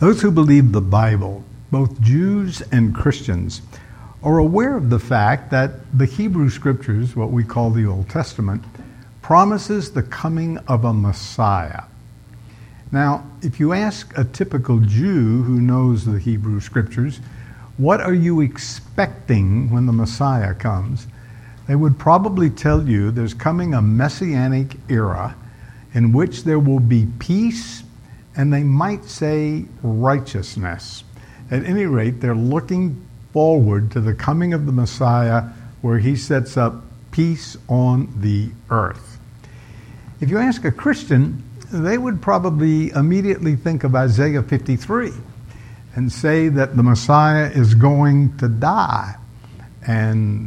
Those who believe the Bible, both Jews and Christians, are aware of the fact that the Hebrew Scriptures, what we call the Old Testament, promises the coming of a Messiah. Now, if you ask a typical Jew who knows the Hebrew Scriptures, what are you expecting when the Messiah comes? They would probably tell you there's coming a messianic era in which there will be peace and they might say righteousness. At any rate, they're looking forward to the coming of the Messiah where he sets up peace on the earth. If you ask a Christian, they would probably immediately think of Isaiah 53 and say that the Messiah is going to die and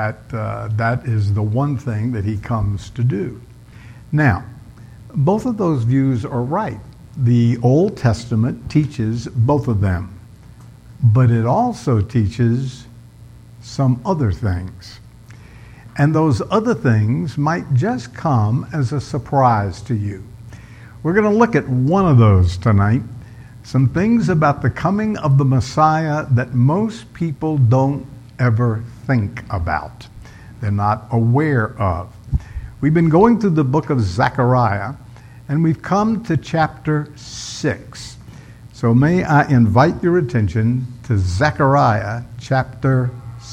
that is the one thing that he comes to do. Now, both of those views are right. The Old Testament teaches both of them, but it also teaches some other things. And those other things might just come as a surprise to you. We're going to look at one of those tonight, some things about the coming of the Messiah that most people don't ever think about. They're not aware of. We've been going through the book of Zechariah, and we've come to chapter 6. So may I invite your attention to Zechariah chapter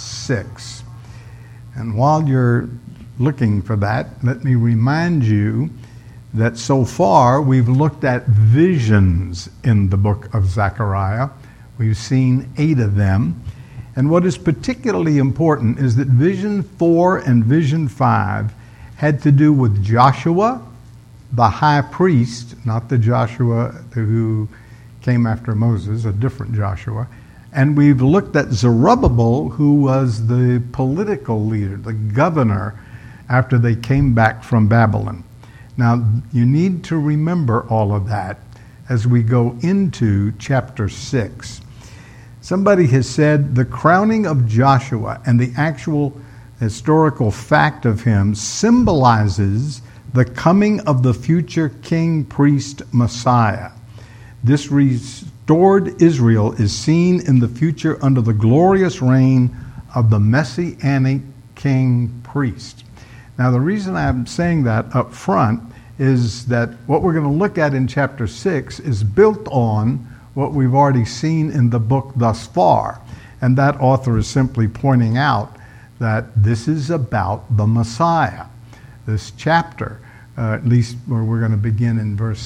6. And while you're looking for that, let me remind you that so far we've looked at visions in the book of Zechariah. We've seen 8 of them. And what is particularly important is that vision 4 and vision 5 had to do with Joshua, the high priest, not the Joshua who came after Moses, a different Joshua. And we've looked at Zerubbabel, who was the political leader, the governor, after they came back from Babylon. Now, you need to remember all of that as we go into chapter 6. Somebody has said the crowning of Joshua and the actual historical fact of him symbolizes the coming of the future king, priest, Messiah. This restored Israel is seen in the future under the glorious reign of the messianic king, priest. Now, the reason I'm saying that up front is that what we're going to look at in chapter 6 is built on what we've already seen in the book thus far. And that author is simply pointing out that this is about the Messiah. This chapter, at least where we're going to begin in verse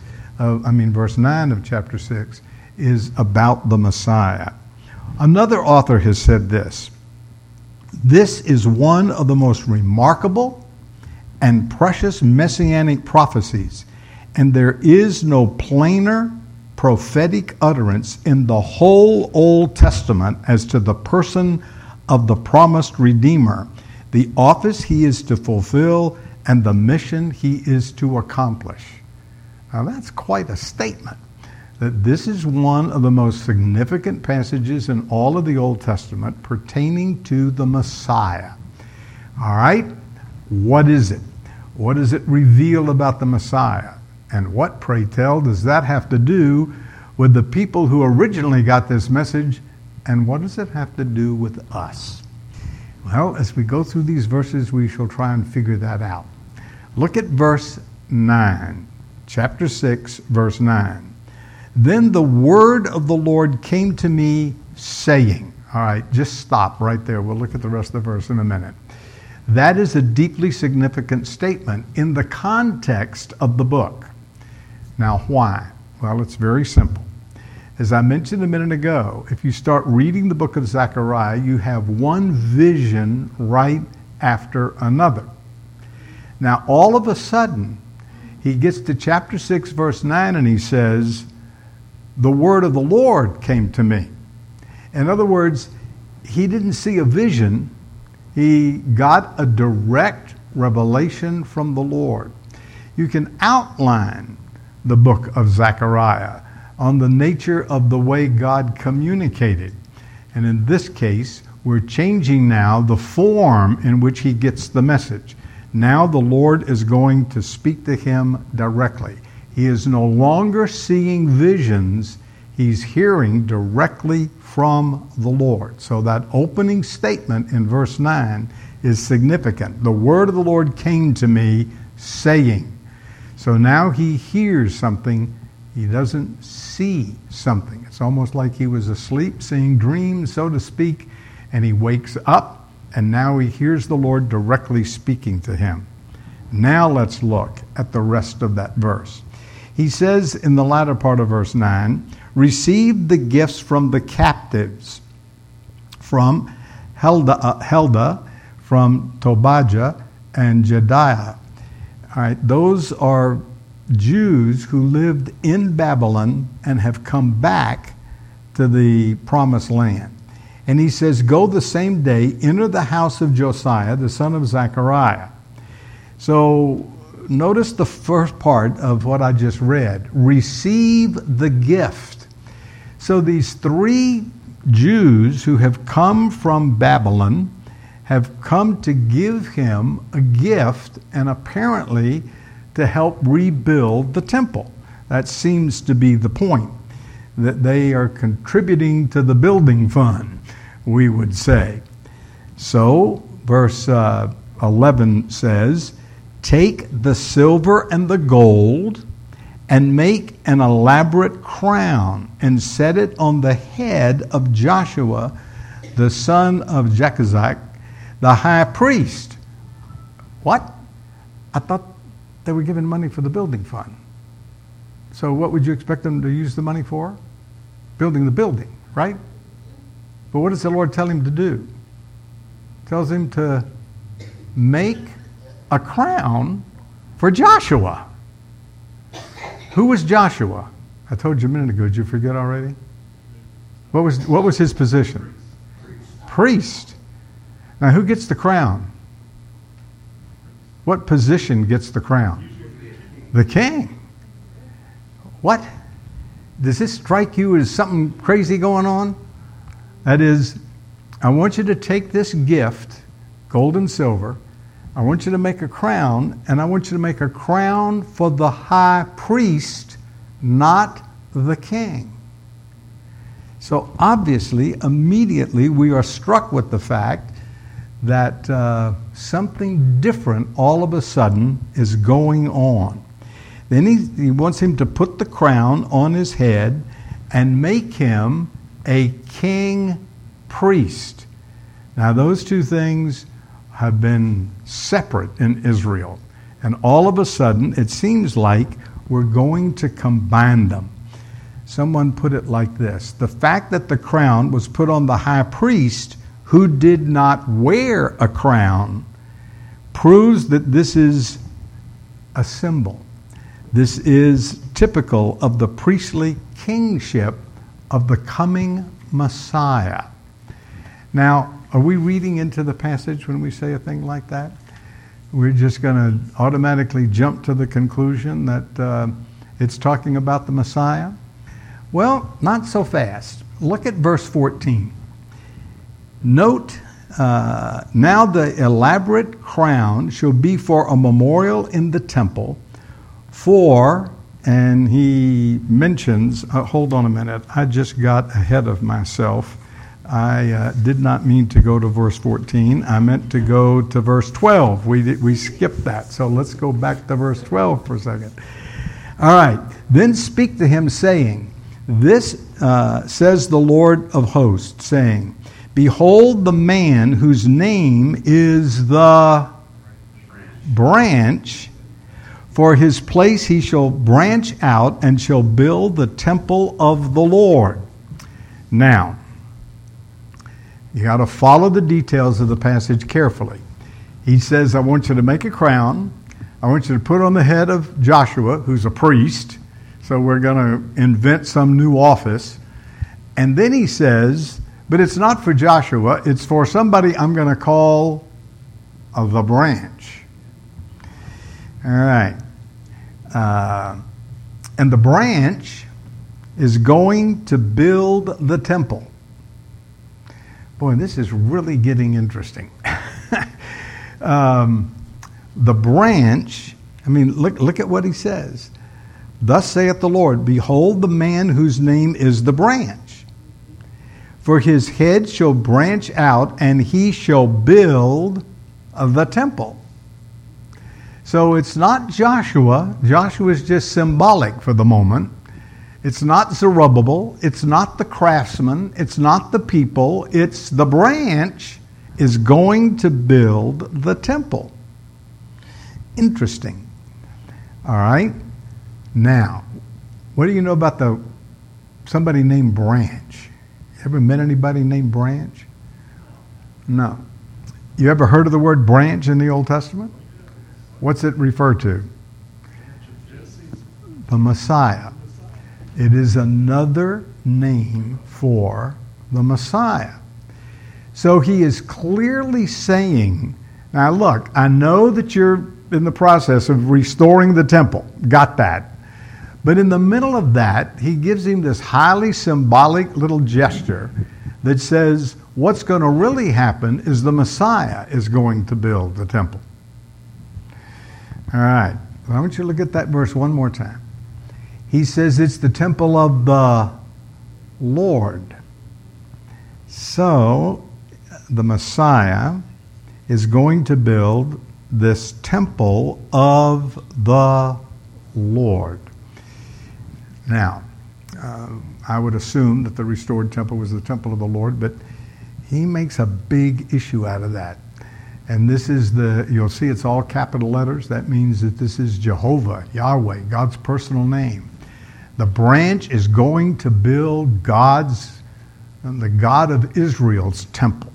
9 of chapter 6, is about the Messiah. Another author has said this: this is one of the most remarkable and precious messianic prophecies, and there is no plainer prophetic utterance in the whole Old Testament as to the person of the promised Redeemer, the office he is to fulfill, and the mission he is to accomplish. Now that's quite a statement, that this is one of the most significant passages in all of the Old Testament pertaining to the Messiah. All right, what is it? What does it reveal about the Messiah? And what, pray tell, does that have to do with the people who originally got this message? And what does it have to do with us? Well, as we go through these verses, we shall try and figure that out. Look at verse 9, chapter 6, verse 9. Then the word of the Lord came to me, saying. All right, just stop right there. We'll look at the rest of the verse in a minute. That is a deeply significant statement in the context of the book. Now, why? Well, it's very simple. As I mentioned a minute ago, if you start reading the book of Zechariah, you have one vision right after another. Now, all of a sudden, he gets to chapter 6, verse 9, and he says, the word of the Lord came to me. In other words, he didn't see a vision. He got a direct revelation from the Lord. You can outline the book of Zechariah on the nature of the way God communicated. And in this case, we're changing now the form in which he gets the message. Now the Lord is going to speak to him directly. He is no longer seeing visions. He's hearing directly from the Lord. So that opening statement in verse 9 is significant. The word of the Lord came to me saying. So now he hears something. He doesn't see something. It's almost like he was asleep, seeing dreams, so to speak, and he wakes up, and now he hears the Lord directly speaking to him. Now let's look at the rest of that verse. He says in the latter part of verse 9, receive the gifts from the captives, from Helda, from Tobijah, and Jediah. All right, those are Jews who lived in Babylon and have come back to the promised land. And he says, go the same day, enter the house of Josiah, the son of Zechariah. So notice the first part of what I just read. Receive the gift. So these three Jews who have come from Babylon have come to give him a gift, and apparently to help rebuild the temple. That seems to be the point, that they are contributing to the building fund, we would say. So, verse 11 says, take the silver and the gold and make an elaborate crown and set it on the head of Joshua, the son of Jehozadak, the high priest. What? I thought they were giving money for the building fund. So what would you expect them to use the money for? Building the building, right? But what does the Lord tell him to do? Tells him to make a crown for Joshua. Who was Joshua? I told you a minute ago. Did you forget already? What was his position? Priest. Now, who gets the crown? What position gets the crown? The king. What? Does this strike you as something crazy going on? That is, I want you to take this gift, gold and silver, I want you to make a crown, and I want you to make a crown for the high priest, not the king. So obviously, immediately, we are struck with the fact that something different all of a sudden is going on. Then he wants him to put the crown on his head and make him a king priest. Now those two things have been separate in Israel. And all of a sudden, it seems like we're going to combine them. Someone put it like this: the fact that the crown was put on the high priest, who did not wear a crown, proves that this is a symbol. This is typical of the priestly kingship of the coming Messiah. Now, are we reading into the passage when we say a thing like that? We're just going to automatically jump to the conclusion that it's talking about the Messiah? Well, not so fast. Look at verse 14. Note, now the elaborate crown shall be for a memorial in the temple for, and he mentions, hold on a minute, I just got ahead of myself. I did not mean to go to verse 14. I meant to go to verse 12. We skipped that. So let's go back to verse 12 for a second. All right. Then speak to him, saying, this says the Lord of hosts, saying, behold the man whose name is the branch, for his place he shall branch out and shall build the temple of the Lord. Now, you got to follow the details of the passage carefully. He says, I want you to make a crown. I want you to put on the head of Joshua, who's a priest. So we're going to invent some new office. And then he says, but it's not for Joshua. It's for somebody I'm going to call the branch. All right. And the branch is going to build the temple. Boy, this is really getting interesting. The branch, I mean, look at what he says. Thus saith the Lord, behold the man whose name is the branch. For his head shall branch out, and he shall build the temple. So it's not Joshua. Joshua is just symbolic for the moment. It's not Zerubbabel. It's not the craftsman. It's not the people. It's the branch is going to build the temple. Interesting. All right. Now, what do you know about somebody named Branch? You ever met anybody named Branch? No. You ever heard of the word branch in the Old Testament? What's it refer to? The Messiah. It is another name for the Messiah. So he is clearly saying, now look, I know that you're in the process of restoring the temple. Got that. But in the middle of that, he gives him this highly symbolic little gesture that says what's going to really happen is the Messiah is going to build the temple. All right. Well, I want you to look at that verse one more time. He says it's the temple of the Lord. So the Messiah is going to build this temple of the Lord. Now, I would assume that the restored temple was the temple of the Lord, but he makes a big issue out of that. And this is you'll see it's all capital letters. That means that this is Jehovah, Yahweh, God's personal name. The branch is going to build the God of Israel's temple.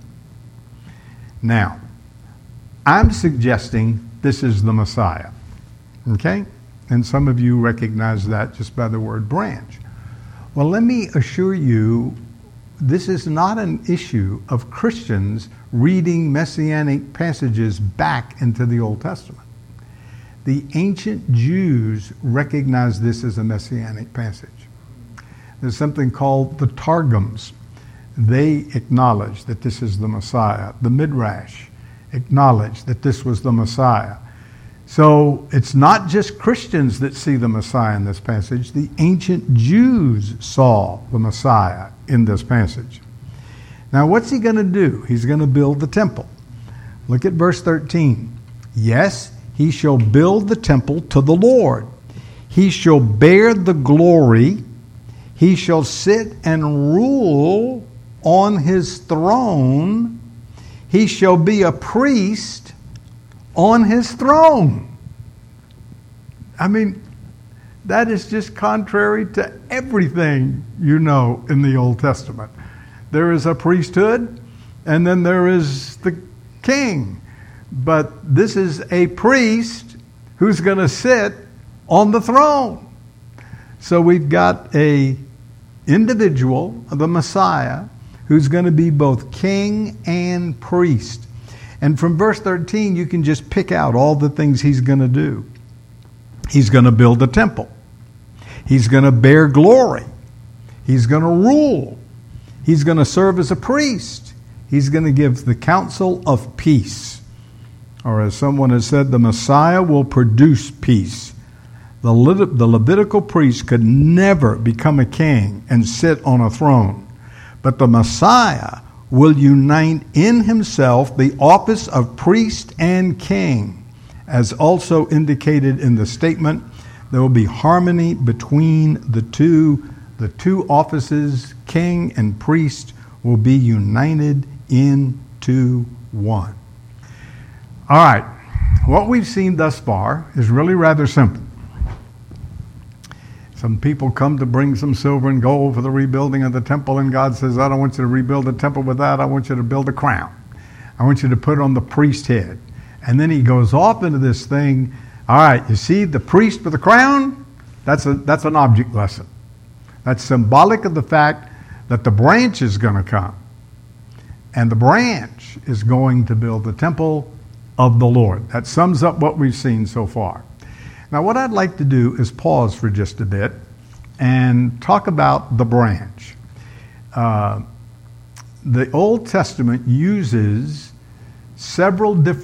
Now, I'm suggesting this is the Messiah. Okay? And some of you recognize that just by the word branch. Well, let me assure you, this is not an issue of Christians reading messianic passages back into the Old Testament. The ancient Jews recognized this as a messianic passage. There's something called the Targums. They acknowledge that this is the Messiah. The Midrash acknowledged that this was the Messiah. So it's not just Christians that see the Messiah in this passage. The ancient Jews saw the Messiah in this passage. Now what's he going to do? He's going to build the temple. Look at verse 13. Yes, he shall build the temple to the Lord. He shall bear the glory. He shall sit and rule on his throne. He shall be a priest on his throne. I mean, that is just contrary to everything you know in the Old Testament. There is a priesthood, and then there is the king. But this is a priest who's going to sit on the throne. So we've got a individual, the Messiah, who's going to be both king and priest. And from verse 13, you can just pick out all the things he's going to do. He's going to build a temple. He's going to bear glory. He's going to rule. He's going to serve as a priest. He's going to give the counsel of peace. Or as someone has said, the Messiah will produce peace. The Levitical priest could never become a king and sit on a throne. But the Messiah will unite in himself the office of priest and king. As also indicated in the statement, there will be harmony between the two. The two offices, king and priest, will be united into one. All right, what we've seen thus far is really rather simple. Some people come to bring some silver and gold for the rebuilding of the temple, and God says, I don't want you to rebuild the temple with that. I want you to build a crown. I want you to put it on the priest's head. And then he goes off into this thing. All right, you see the priest with the crown? That's an object lesson. That's symbolic of the fact that the branch is going to come. And the branch is going to build the temple of the Lord. That sums up what we've seen so far. Now, what I'd like to do is pause for just a bit and talk about the branch. The Old Testament uses several different terms for the coming Messiah.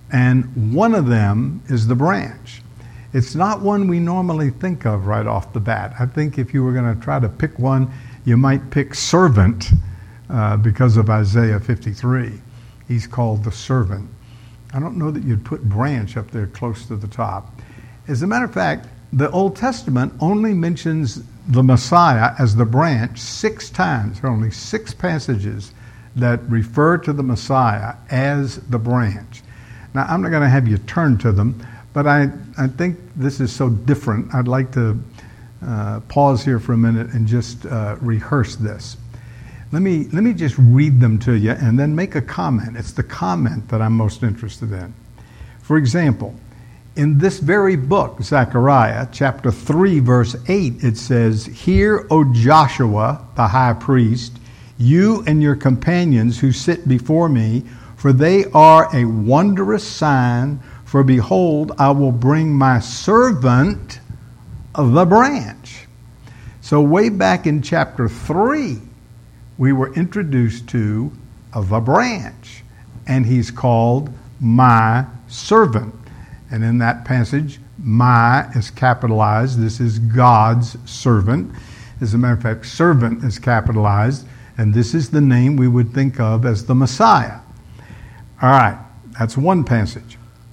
and one of them is the branch. It's not one we normally think of right off the bat. I think if you were going to try to pick one, you might pick servant because of Isaiah 53. He's called the servant. I don't know that you'd put branch up there close to the top. As a matter of fact, the Old Testament only mentions the Messiah as the branch 6 times. There are only 6 passages that refer to the Messiah as the branch. Now, I'm not going to have you turn to them, but I think this is so different. I'd like to pause here for a minute and just rehearse this. Let me just read them to you and then make a comment. It's the comment that I'm most interested in. For example, in this very book, Zechariah, chapter 3, verse 8, it says, "Hear, O Joshua, the high priest, you and your companions who sit before me, for they are a wondrous sign. For behold, I will bring my servant, the branch." So way back in chapter 3, we were introduced to the branch, and he's called my servant. And in that passage, my is capitalized. This is God's servant. As a matter of fact, servant is capitalized, and this is the name we would think of as the Messiah. All right, that's one passage.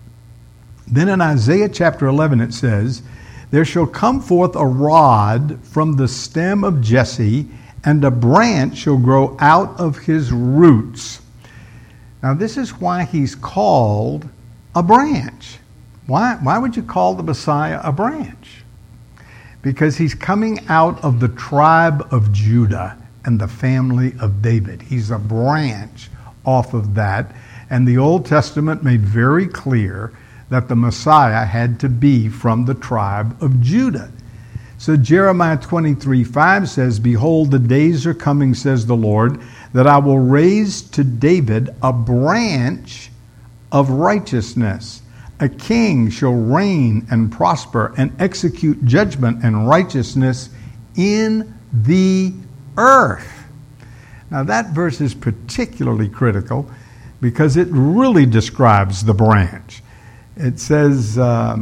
Then in Isaiah chapter 11 it says, "There shall come forth a rod from the stem of Jesse, and a branch shall grow out of his roots." Now this is why he's called a branch. Why would you call the Messiah a branch? Because he's coming out of the tribe of Judah and the family of David. He's a branch off of that. And the Old Testament made very clear that the Messiah had to be from the tribe of Judah. So Jeremiah 23:5 says, "Behold, the days are coming, says the Lord, that I will raise to David a branch of righteousness. A king shall reign and prosper and execute judgment and righteousness in the earth." Now that verse is particularly critical because it really describes the branch. It says,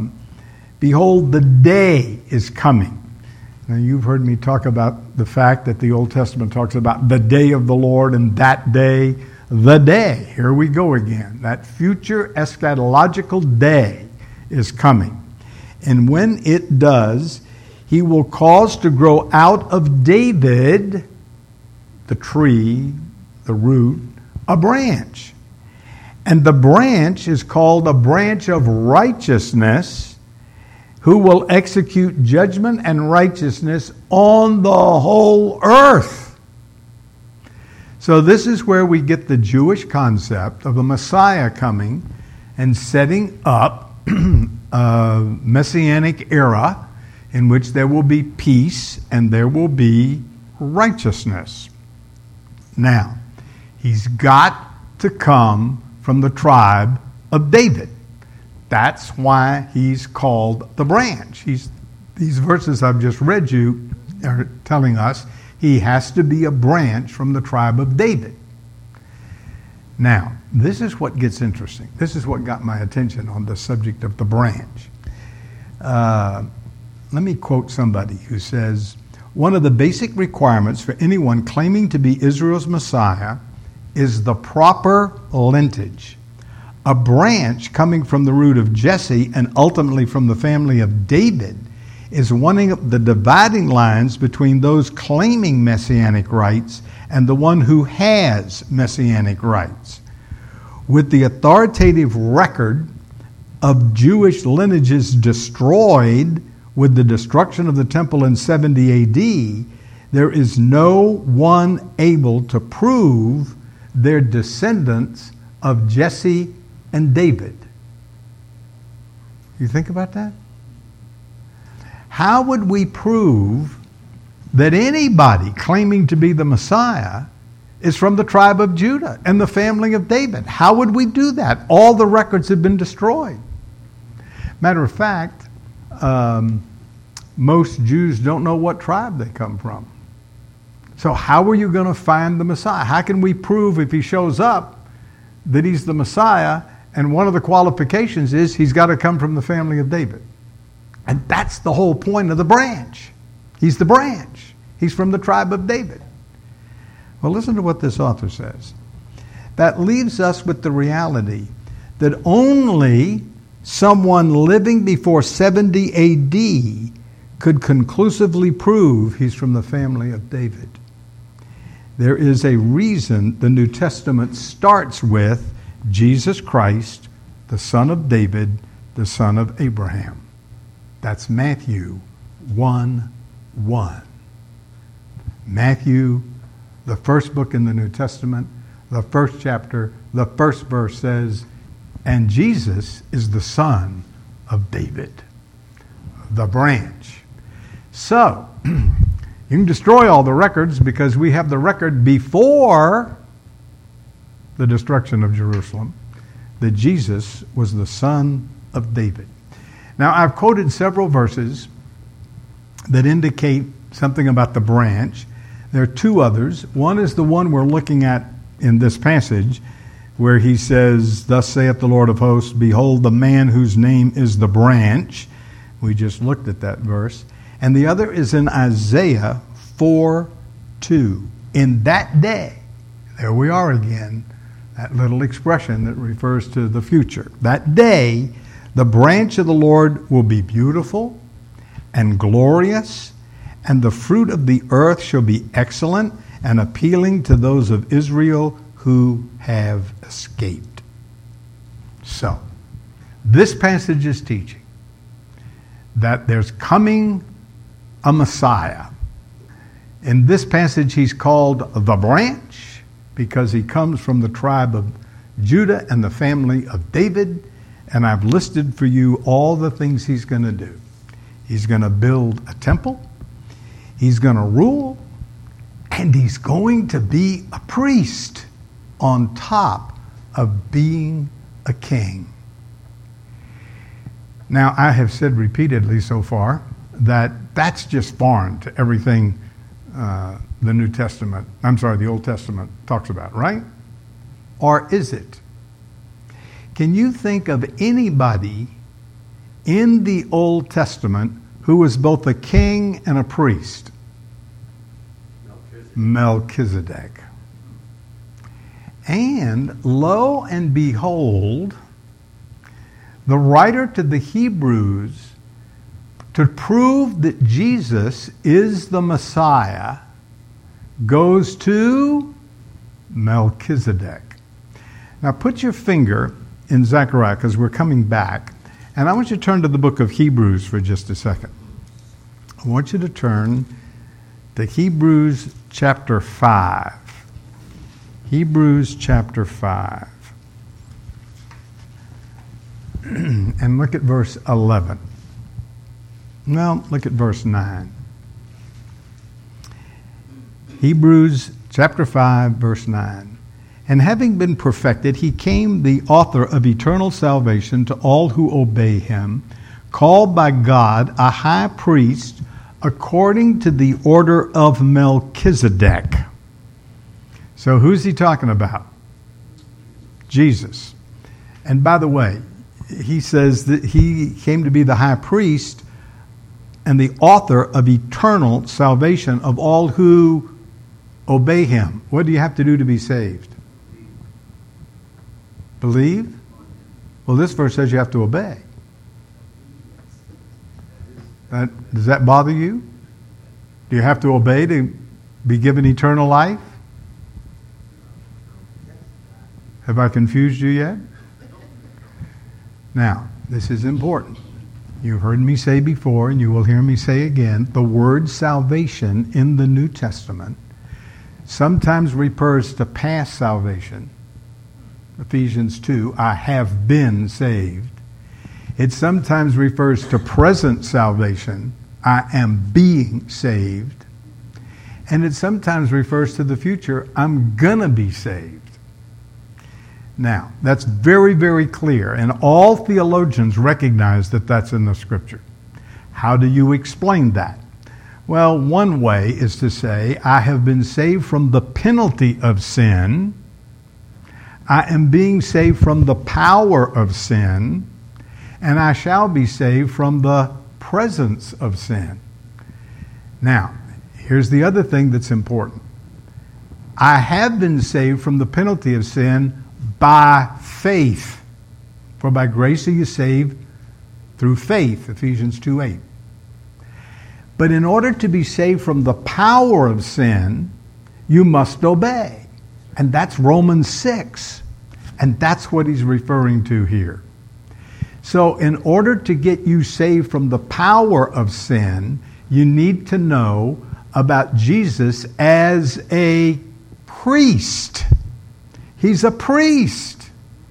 "Behold, the day is coming." Now you've heard me talk about the fact that the Old Testament talks about the day of the Lord and that day, the day. Here we go again. That future eschatological day is coming. And when it does, he will cause to grow out of David, the tree, the root, a branch. And the branch is called a branch of righteousness, who will execute judgment and righteousness on the whole earth. So this is where we get the Jewish concept of a Messiah coming and setting up a messianic era in which there will be peace and there will be righteousness. Now, he's got to come from the tribe of David. That's why he's called the branch. These verses I've just read you are telling us he has to be a branch from the tribe of David. Now, this is what gets interesting. This is what got my attention on the subject of the branch. Let me quote somebody who says, "One of the basic requirements for anyone claiming to be Israel's Messiah is the proper lineage. A branch coming from the root of Jesse and ultimately from the family of David is one of the dividing lines between those claiming messianic rights and the one who has messianic rights. With the authoritative record of Jewish lineages destroyed with the destruction of the temple in 70 AD, there is no one able to prove their descendants of Jesse and David." You think about that? How would we prove that anybody claiming to be the Messiah is from the tribe of Judah and the family of David? How would we do that? All the records have been destroyed. Matter of fact, most Jews don't know what tribe they come from. So how are you going to find the Messiah? How can we prove if he shows up that he's the Messiah And one of the qualifications is he's got to come from the family of David. And that's the whole point of the branch. He's the branch. He's from the tribe of David. Well, listen to what this author says. That leaves us with the reality that only someone living before 70 A.D. could conclusively prove he's from the family of David. There is a reason the New Testament starts with Jesus Christ, the son of David, the son of Abraham. That's Matthew 1:1. Matthew, the first book in the New Testament, the first chapter, the first verse says, and Jesus is the son of David, the branch. So, you can destroy all the records because we have the record before the destruction of Jerusalem that Jesus was the son of David. Now, I've quoted several verses that indicate something about the branch. There are two others. One is the one we're looking at in this passage where he says, thus saith the Lord of hosts, behold the man whose name is the branch. We just looked at that verse. And the other is in Isaiah 4:2. In that day, there we are again, that little expression that refers to the future. That day, the branch of the Lord will be beautiful and glorious, and the fruit of the earth shall be excellent and appealing to those of Israel who have escaped. So, this passage is teaching that there's coming a Messiah. In this passage, he's called the branch because he comes from the tribe of Judah and the family of David. And I've listed for you all the things he's going to do. He's going to build a temple. He's going to rule. And he's going to be a priest on top of being a king. Now, I have said repeatedly so far that that's just foreign to everything the Old Testament talks about, right? Or is it? Can you think of anybody in the Old Testament who was both a king and a priest? Melchizedek. And lo and behold, the writer to the Hebrews, to prove that Jesus is the Messiah, goes to Melchizedek. Now put your finger in Zechariah, because we're coming back, and I want you to turn to the book of Hebrews for just a second. I want you to turn to Hebrews chapter 5. Hebrews chapter 5. And look at verse 11. No, look at verse 9. Hebrews chapter 5, verse 9. And having been perfected, he came the author of eternal salvation to all who obey him, called by God a high priest according to the order of Melchizedek. So who's he talking about? Jesus. And by the way, he says that he came to be the high priest and the author of eternal salvation of all who obey him. What do you have to do to be saved? Believe? Well, this verse says you have to obey. Does that bother you? Do you have to obey to be given eternal life? Have I confused you yet? Now, this is important. You've heard me say before, and you will hear me say again, the word salvation in the New Testament sometimes refers to past salvation. Ephesians 2, I have been saved. It sometimes refers to present salvation. I am being saved. And it sometimes refers to the future. I'm going to be saved. Now, that's very, very clear. And all theologians recognize that that's in the Scripture. How do you explain that? Well, one way is to say, I have been saved from the penalty of sin. I am being saved from the power of sin, and I shall be saved from the presence of sin. Now, here's the other thing that's important. I have been saved from the penalty of sin by faith. For by grace are you saved through faith, Ephesians 2:8. But in order to be saved from the power of sin, you must obey. And that's Romans 6. And that's what he's referring to here. So in order to get you saved from the power of sin, you need to know about Jesus as a priest. He's a priest.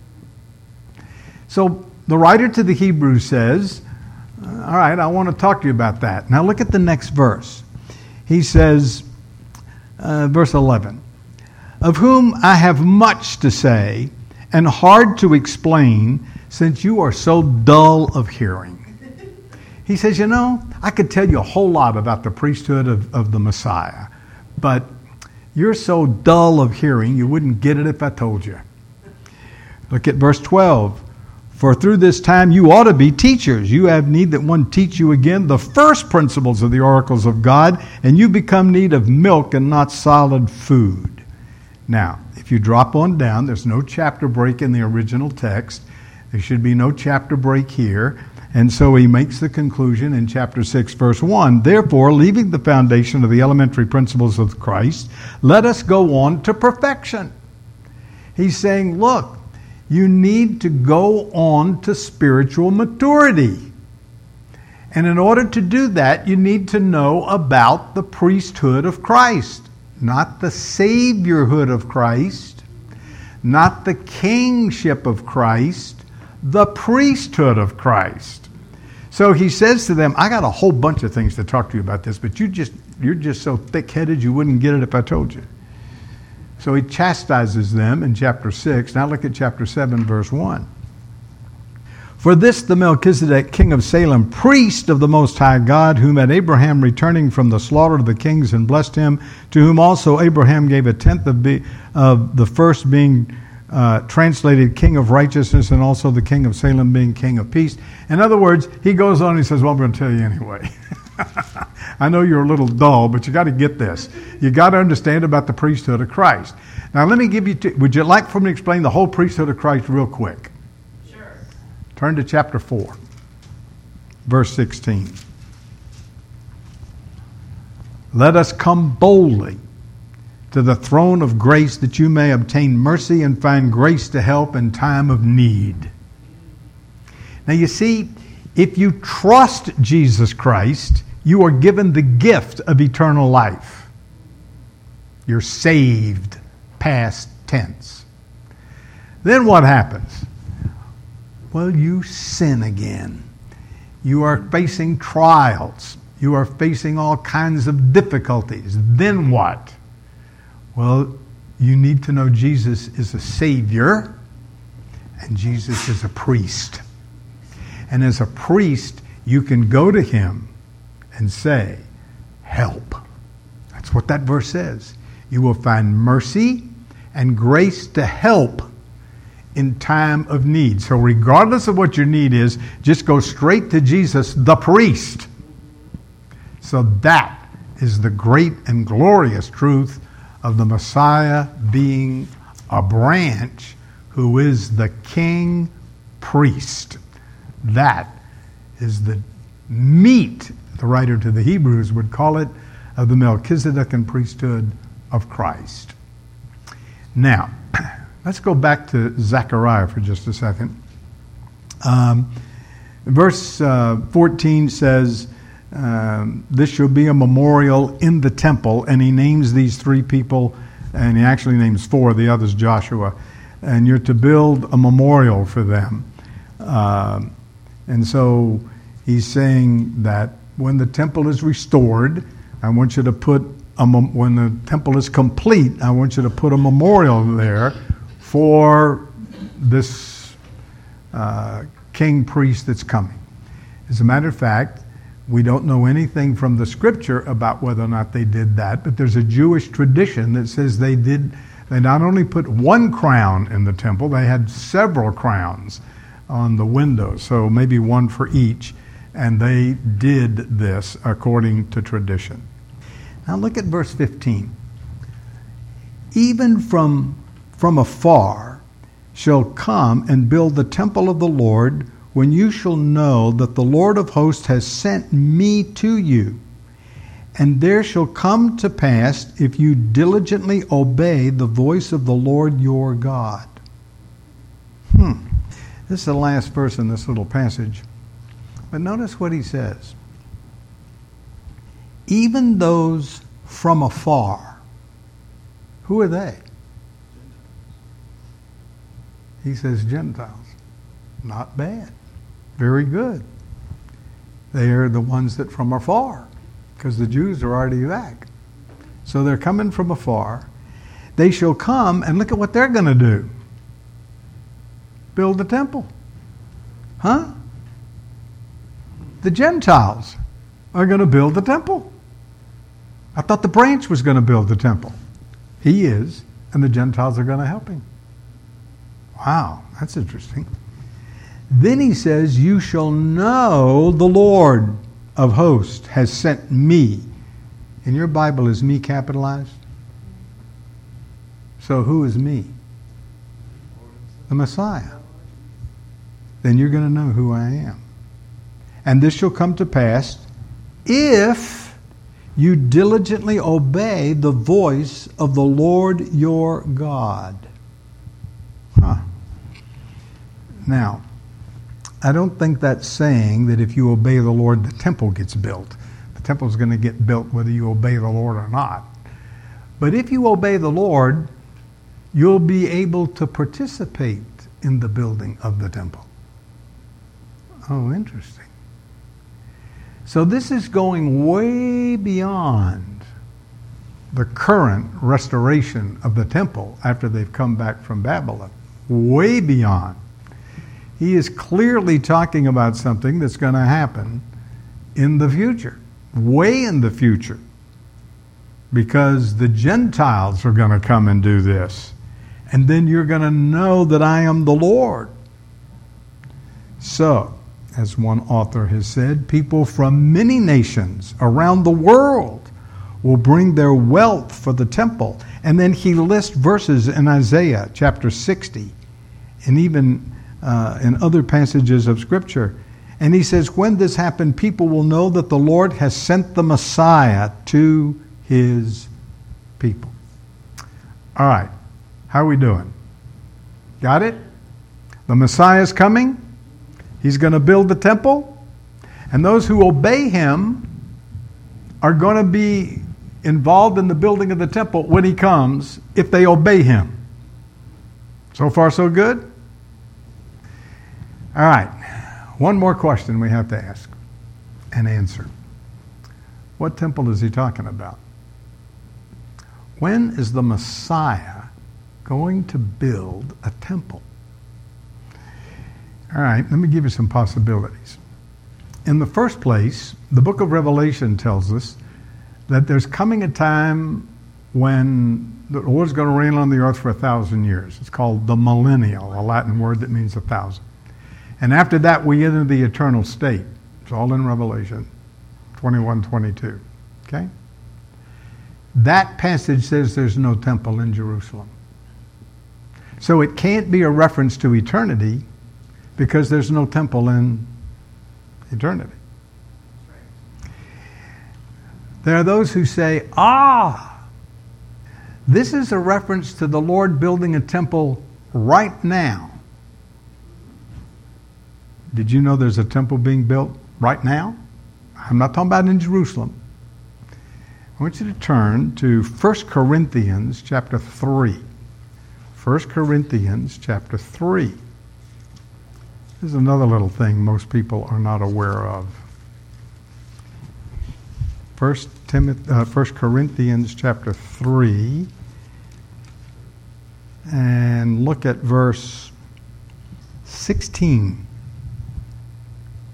So the writer to the Hebrews says, all right, I want to talk to you about that. Now look at the next verse. He says, verse 11, of whom I have much to say and hard to explain, since you are so dull of hearing. He says, I could tell you a whole lot about the priesthood of the Messiah, but you're so dull of hearing, you wouldn't get it if I told you. Look at verse 12. For through this time you ought to be teachers. You have need that one teach you again the first principles of the oracles of God, and you become need of milk and not solid food. Now, if you drop on down, there's no chapter break in the original text. There should be no chapter break here. And so he makes the conclusion in chapter 6, verse 1. Therefore, leaving the foundation of the elementary principles of Christ, let us go on to perfection. He's saying, look, you need to go on to spiritual maturity. And in order to do that, you need to know about the priesthood of Christ. Not the saviorhood of Christ, not the kingship of Christ, the priesthood of Christ. So he says to them, I got a whole bunch of things to talk to you about this, but you're just so thick-headed you wouldn't get it if I told you. So he chastises them in chapter 6. Now look at chapter 7, verse 1. For this the Melchizedek, king of Salem, priest of the Most High God, whom at Abraham returning from the slaughter of the kings and blessed him, to whom also Abraham gave a tenth of the first, being translated king of righteousness, and also the king of Salem being king of peace. In other words, he goes on and he says, well, I'm going to tell you anyway. I know you're a little dull, but you got to get this. You got to understand about the priesthood of Christ. Now let me give you, would you like for me to explain the whole priesthood of Christ real quick? Turn to chapter 4, verse 16. Let us come boldly to the throne of grace that you may obtain mercy and find grace to help in time of need. Now you see, if you trust Jesus Christ, you are given the gift of eternal life. You're saved, past tense. Then what happens? Well, you sin again. You are facing trials. You are facing all kinds of difficulties. Then what? Well, you need to know Jesus is a Savior and Jesus is a priest. And as a priest, you can go to him and say, help. That's what that verse says. You will find mercy and grace to help in time of need. So regardless of what your need is, just go straight to Jesus, the priest. So that is the great and glorious truth of the Messiah being a branch who is the king priest. That is the meat, the writer to the Hebrews would call it, of the Melchizedekan priesthood of Christ. Now, let's go back to Zechariah for just a second. Verse 14 says, this shall be a memorial in the temple, and he names these three people, and he actually names four, the other's Joshua, and you're to build a memorial for them. And so he's saying that when the temple is restored, I want you to put, when the temple is complete, I want you to put a memorial there for this king priest that's coming. As a matter of fact, we don't know anything from the scripture about whether or not they did that, but there's a Jewish tradition that says they did They not only put one crown in the temple, they had several crowns on the windows, so maybe one for each, and they did this according to tradition. Now look at verse 15. Even from afar shall come and build the temple of the Lord, when you shall know that the Lord of hosts has sent me to you. And there shall come to pass, if you diligently obey the voice of the Lord your God. This is the last verse in this little passage. But notice what he says. Even those from afar. Who are they? He says Gentiles. Not bad. Very good. They are the ones that from afar, because the Jews are already back. So they're coming from afar. They shall come, and look at what they're going to do. Build the temple. Huh? The Gentiles are going to build the temple. I thought the branch was going to build the temple. He is, and the Gentiles are going to help him. Wow, that's interesting. Then he says, you shall know the Lord of hosts has sent me. In your Bible, is me capitalized? So who is me? The Messiah. Then you're going to know who I am. And this shall come to pass if you diligently obey the voice of the Lord your God. Now, I don't think that's saying that if you obey the Lord, the temple gets built. The temple is going to get built whether you obey the Lord or not. But if you obey the Lord, you'll be able to participate in the building of the temple. Oh, interesting. So this is going way beyond the current restoration of the temple after they've come back from Babylon. Way beyond. He is clearly talking about something that's going to happen in the future, way in the future, because the Gentiles are going to come and do this. And then you're going to know that I am the Lord. So, as one author has said, people from many nations around the world will bring their wealth for the temple. And then he lists verses in Isaiah chapter 60 and even in other passages of Scripture. And he says, when this happened, people will know that the Lord has sent the Messiah to his people. All right. How are we doing? Got it? The Messiah is coming. He's going to build the temple. And those who obey him are going to be involved in the building of the temple when he comes, if they obey him. So far, so good? All right. One more question we have to ask and answer. What temple is he talking about? When is the Messiah going to build a temple? All right, let me give you some possibilities. In the first place, the book of Revelation tells us that there's coming a time when the Lord's going to reign on the earth for 1,000 years. It's called the millennial, a Latin word that means 1,000. And after that, we enter the eternal state. It's all in Revelation 21:22. Okay? That passage says there's no temple in Jerusalem. So it can't be a reference to eternity because there's no temple in eternity. There are those who say, this is a reference to the Lord building a temple right now. Did you know there's a temple being built right now? I'm not talking about in Jerusalem. I want you to turn to 1 Corinthians chapter 3. 1 Corinthians chapter 3. This is another little thing most people are not aware of. 1 Corinthians chapter 3. And look at verse 16.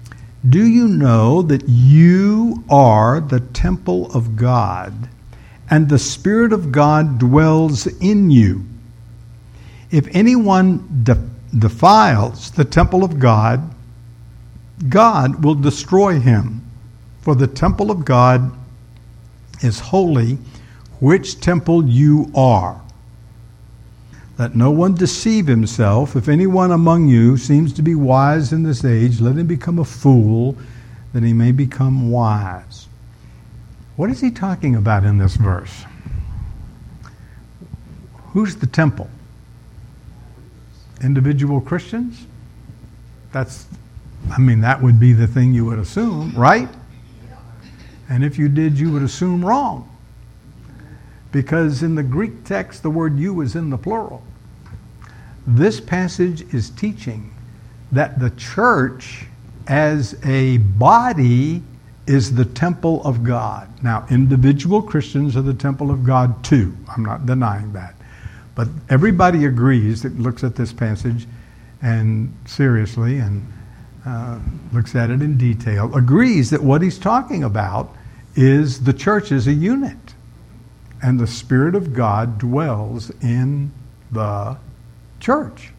Do you know that you are the temple of God, and the Spirit of God dwells in you. If anyone defiles the temple of God, God will destroy him. For the temple of God is holy, which temple you are. Let no one deceive himself. If anyone among you seems to be wise in this age, let him become a fool, that he may become wise. What is he talking about in this verse? Who's the temple? Individual Christians? That would be the thing you would assume, right? And if you did, you would assume wrong. Because in the Greek text, the word you is in the plural. This passage is teaching that the church as a body is the temple of God. Now, individual Christians are the temple of God too. I'm not denying that. But everybody agrees that looks at this passage and seriously and looks at it in detail, agrees that what he's talking about is the church as a unit. And the Spirit of God dwells in the church.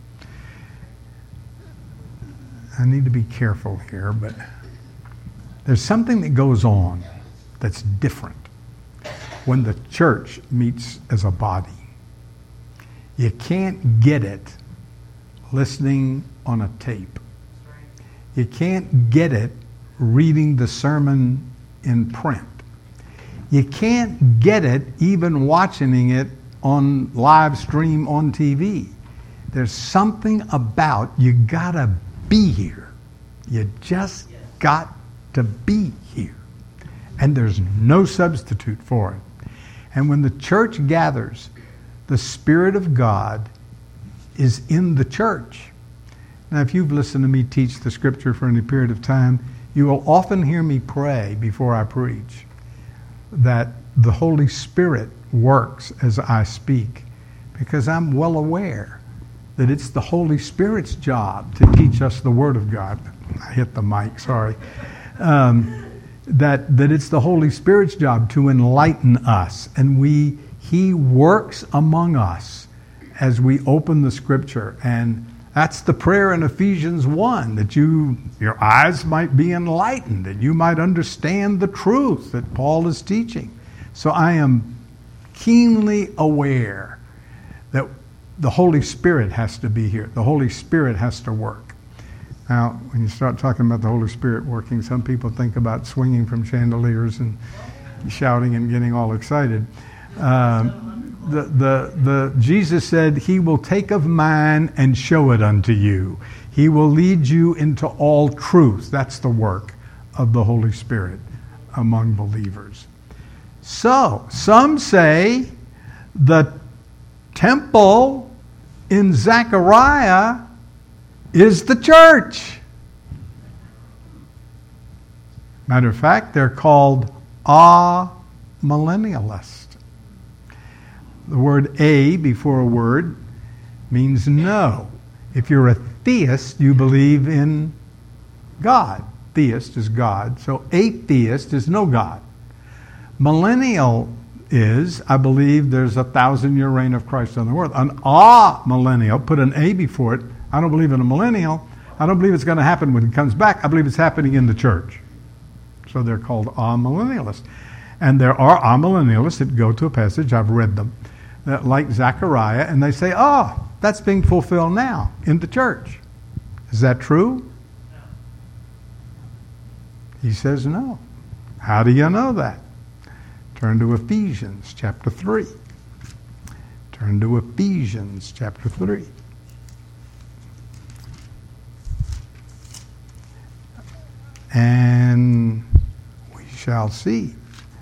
I need to be careful here, but there's something that goes on that's different when the church meets as a body. You can't get it listening on a tape. You can't get it reading the sermon in print. You can't get it even watching it on live stream on TV. There's something about you gotta be here. You just got to be here. And there's no substitute for it. And when the church gathers, the Spirit of God is in the church. Now, if you've listened to me teach the Scripture for any period of time, you will often hear me pray before I preach that the Holy Spirit works as I speak, because I'm well aware that it's the Holy Spirit's job to teach us the Word of God. I hit the mic, sorry. That it's the Holy Spirit's job to enlighten us, and He works among us as we open the Scripture. And that's the prayer in Ephesians 1, that your eyes might be enlightened, that you might understand the truth that Paul is teaching. So I am keenly aware that the Holy Spirit has to be here. The Holy Spirit has to work. Now, when you start talking about the Holy Spirit working, some people think about swinging from chandeliers and shouting and getting all excited. Jesus said, He will take of mine and show it unto you. He will lead you into all truth. That's the work of the Holy Spirit among believers. So, some say the temple in Zechariah is the church. Matter of fact, they're called amillennialists. The word "a" before a word means no. If you're a theist, you believe in God. Theist is God. So atheist is no God. Millennial is, I believe there's a 1,000-year reign of Christ on the world. An amillennial, put an A before it. I don't believe in a millennial. I don't believe it's going to happen when He comes back. I believe it's happening in the church. So they're called amillennialists. And there are amillennialists that go to a passage, I've read them, that like Zechariah, and they say, that's being fulfilled now in the church. Is that true? No. He says no. How do you know that? Turn to Ephesians chapter 3. Turn to Ephesians chapter 3. And we shall see.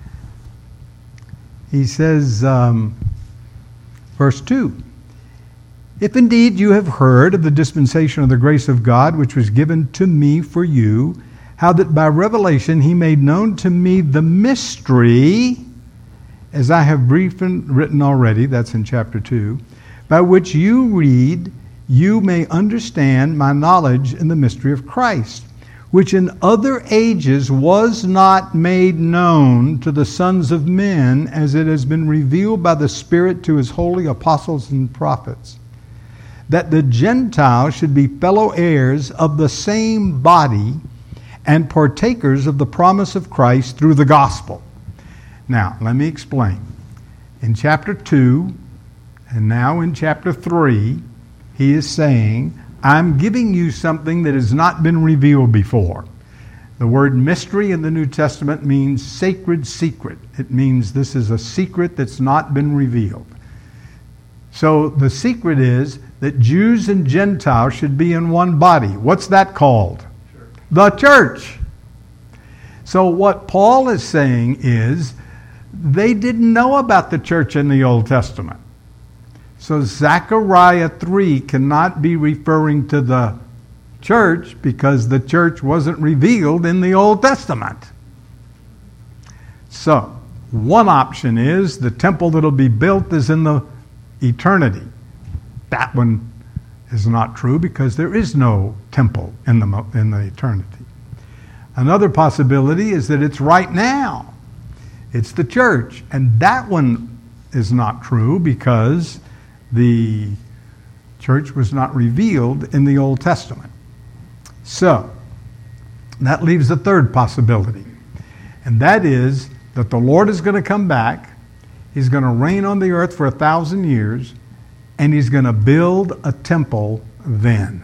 He says, verse 2, if indeed you have heard of the dispensation of the grace of God, which was given to me for you, how that by revelation He made known to me the mystery, as I have briefly written already, that's in chapter 2, by which you read, you may understand my knowledge in the mystery of Christ, which in other ages was not made known to the sons of men, as it has been revealed by the Spirit to his holy apostles and prophets, that the Gentiles should be fellow heirs of the same body and partakers of the promise of Christ through the gospel. Now, let me explain. In chapter 2, and now in chapter 3, he is saying, I'm giving you something that has not been revealed before. The word mystery in the New Testament means sacred secret. It means this is a secret that's not been revealed. So the secret is that Jews and Gentiles should be in one body. What's that called? Church. The church. So what Paul is saying is they didn't know about the church in the Old Testament. So Zechariah 3 cannot be referring to the church because the church wasn't revealed in the Old Testament. So one option is the temple that will be built is in the eternity. That one is not true because there is no temple in the eternity. Another possibility is that it's right now. It's the church. And that one is not true because the church was not revealed in the Old Testament. So, that leaves a third possibility. And that is that the Lord is going to come back. He's going to reign on the earth for 1,000 years. And he's going to build a temple then.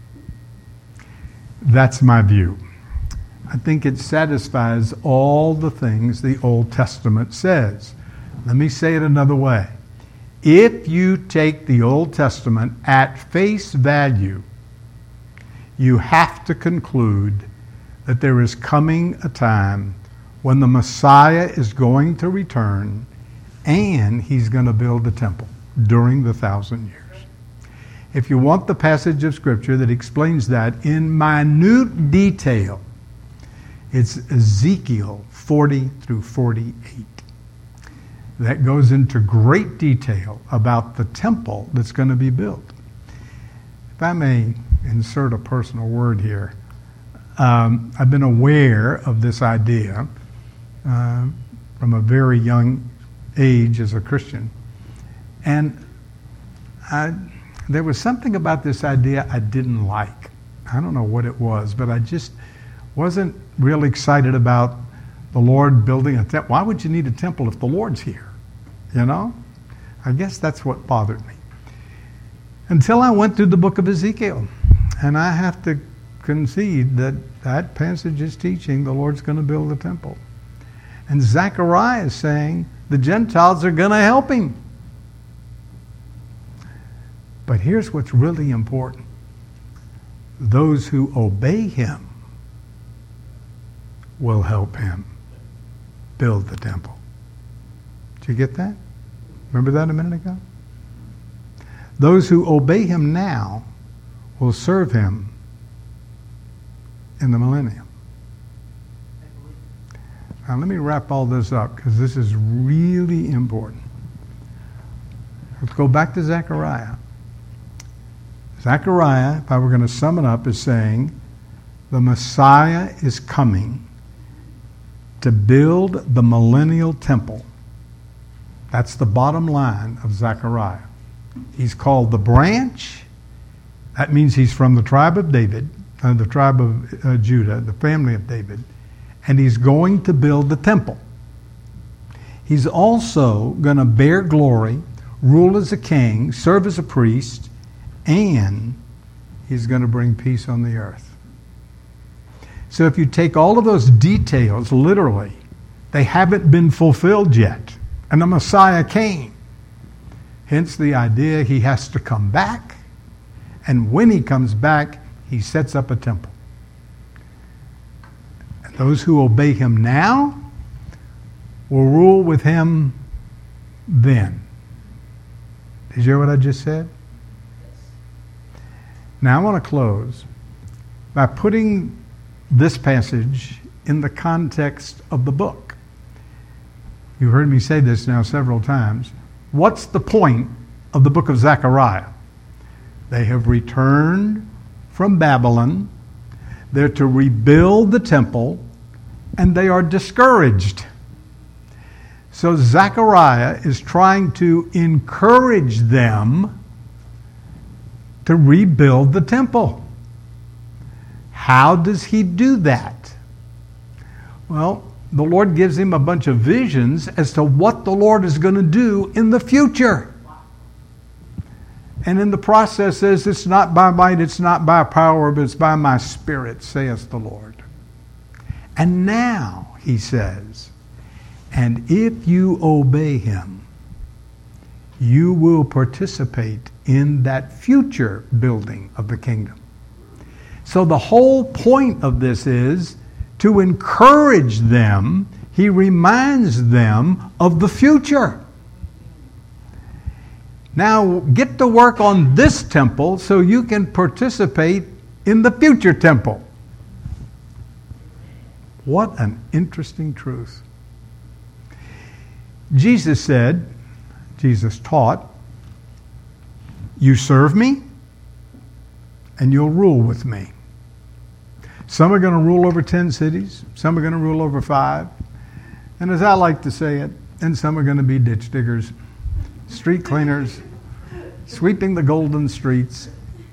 That's my view. I think it satisfies all the things the Old Testament says. Let me say it another way. If you take the Old Testament at face value, you have to conclude that there is coming a time when the Messiah is going to return and he's going to build the temple during the 1,000 years. If you want the passage of Scripture that explains that in minute detail, it's Ezekiel 40 through 48. That goes into great detail about the temple that's going to be built. If I may insert a personal word here, I've been aware of this idea from a very young age as a Christian. And there was something about this idea I didn't like. I don't know what it was, but I just wasn't real excited about the Lord building a temple. Why would you need a temple if the Lord's here? You know? I guess that's what bothered me. Until I went through the book of Ezekiel. And I have to concede that that passage is teaching the Lord's going to build a temple. And Zechariah is saying the Gentiles are going to help him. But here's what's really important. Those who obey him will help him build the temple. Did you get that? Remember that a minute ago? Those who obey him now will serve him in the millennium. Now let me wrap all this up because this is really important. Let's go back to Zechariah. Zechariah, if I were going to sum it up, is saying the Messiah is coming to build the millennial temple. That's the bottom line of Zechariah. He's called the branch. That means he's from the tribe of David, the tribe of Judah, the family of David. And he's going to build the temple. He's also going to bear glory, rule as a king, serve as a priest, and he's going to bring peace on the earth. So if you take all of those details literally, they haven't been fulfilled yet. And the Messiah came. Hence the idea he has to come back. And when he comes back, he sets up a temple. And those who obey him now will rule with him then. Did you hear what I just said? Now I want to close by putting this passage in the context of the book. You've heard me say this now several times. What's the point of the book of Zechariah? They have returned from Babylon. They're to rebuild the temple, and they are discouraged. So Zechariah is trying to encourage them to rebuild the temple. How does he do that? Well, the Lord gives him a bunch of visions as to what the Lord is going to do in the future. And in the process says, it's not by might, it's not by power, but it's by my Spirit, saith the Lord. And now, he says, and if you obey him, you will participate in that future building of the kingdom. So the whole point of this is to encourage them. He reminds them of the future. Now get to work on this temple so you can participate in the future temple. What an interesting truth. Jesus taught, you serve me and you'll rule with me. Some are going to rule over 10 cities. Some are going to rule over 5. And as I like to say it, and some are going to be ditch diggers, street cleaners, sweeping the golden streets.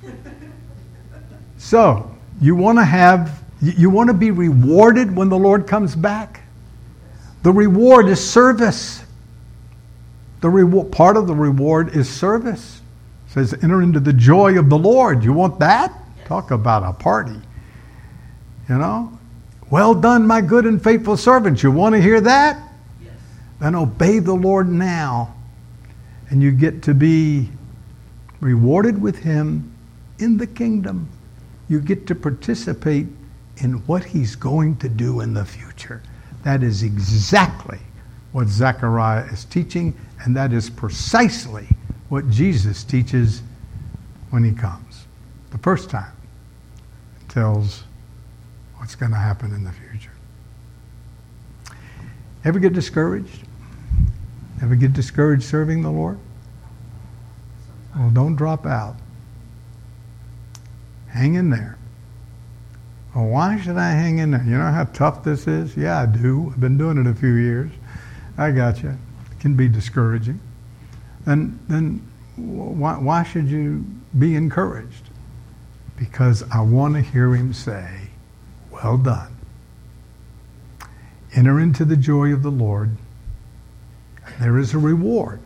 So, you want to be rewarded when the Lord comes back? The reward is service. Part of the reward is service. It says, enter into the joy of the Lord. You want that? Yes. Talk about a party. You know? Well done, my good and faithful servant. You want to hear that? Yes. Then obey the Lord now. And you get to be rewarded with him in the kingdom. You get to participate in what he's going to do in the future. That is exactly what Zechariah is teaching, and that is precisely what Jesus teaches when he comes. The first time, it tells what's going to happen in the future. Ever get discouraged? Ever get discouraged serving the Lord? Well, don't drop out. Hang in there. Well, why should I hang in there? You know how tough this is? Yeah, I do. I've been doing it a few years. I got you. It can be discouraging. Then why should you be encouraged? Because I want to hear him say, well done. Enter into the joy of the Lord. There is a reward.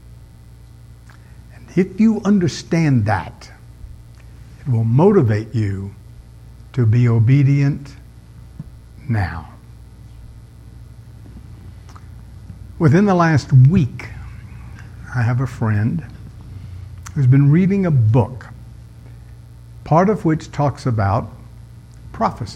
And if you understand that, it will motivate you to be obedient now. Within the last week, I have a friend who's been reading a book, part of which talks about prophecy.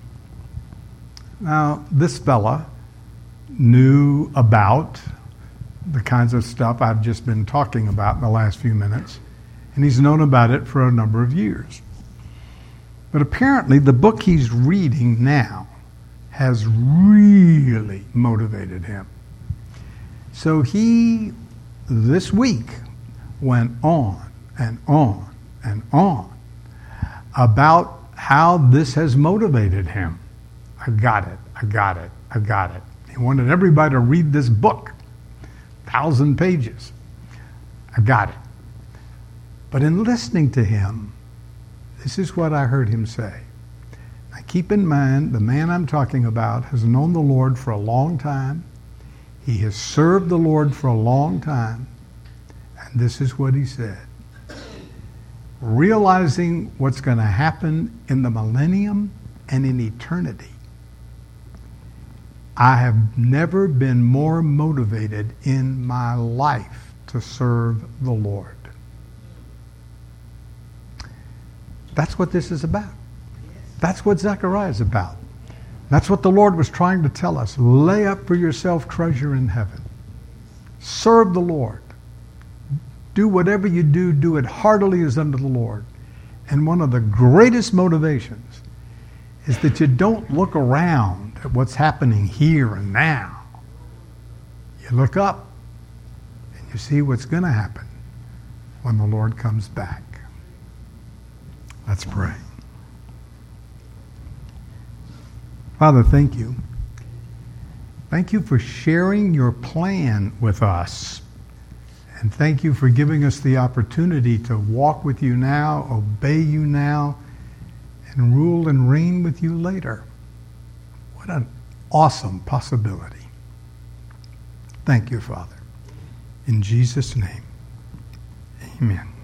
Now, this fella knew about the kinds of stuff I've just been talking about in the last few minutes, and he's known about it for a number of years. But apparently the book he's reading now has really motivated him. So he, this week, went on and on and on about how this has motivated him. I got it. He wanted everybody to read this book, 1,000 pages. I got it. But in listening to him, this is what I heard him say. Now keep in mind, the man I'm talking about has known the Lord for a long time. He has served the Lord for a long time. And this is what he said. Realizing what's going to happen in the millennium and in eternity, I have never been more motivated in my life to serve the Lord. That's what this is about. That's what Zechariah is about. That's what the Lord was trying to tell us. Lay up for yourself treasure in heaven. Serve the Lord. Do whatever you do, do it heartily as unto the Lord. And one of the greatest motivations is that you don't look around at what's happening here and now. You look up and you see what's going to happen when the Lord comes back. Let's pray. Father, thank you. Thank you for sharing your plan with us. And thank you for giving us the opportunity to walk with you now, obey you now, and rule and reign with you later. What an awesome possibility. Thank you, Father. In Jesus' name, amen.